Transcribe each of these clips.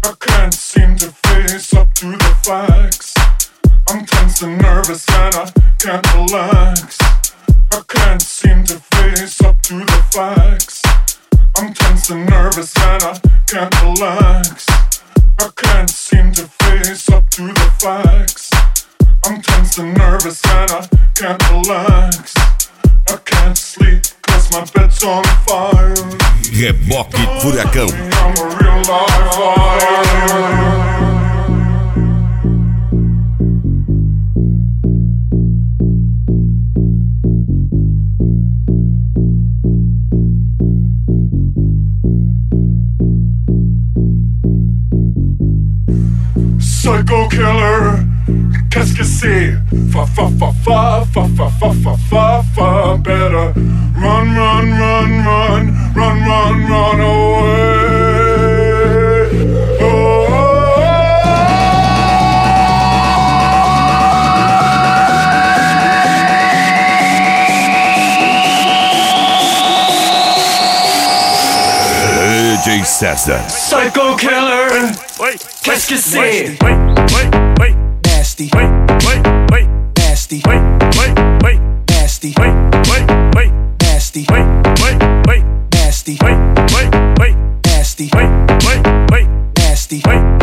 I can't seem to face up to the facts. I'm tense and nervous and I can't relax. I can't seem to face up to the facts. I'm tense and nervous and I can't relax. I can't seem to face up to the facts. I'm tense and nervous and I can't relax. I can't sleep cause my bed's on fire. Reboque Furacão. I'm a real live fire. Psycho killer, qu'est-ce que c'est? Fa fa fa fa fa fa fa fa fa fa. Better run, run, run, run, run, run, run away. Oh. DJ César. Psycho killer, qu'est-ce que c'est? Nasty, nasty, nasty, nasty, nasty, nasty, nasty, nasty, nasty, nasty,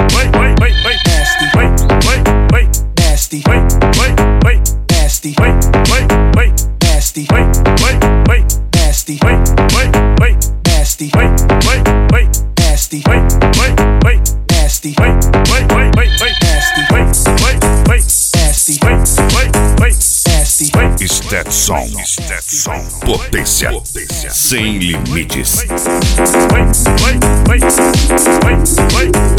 Stetson, potência sem limites.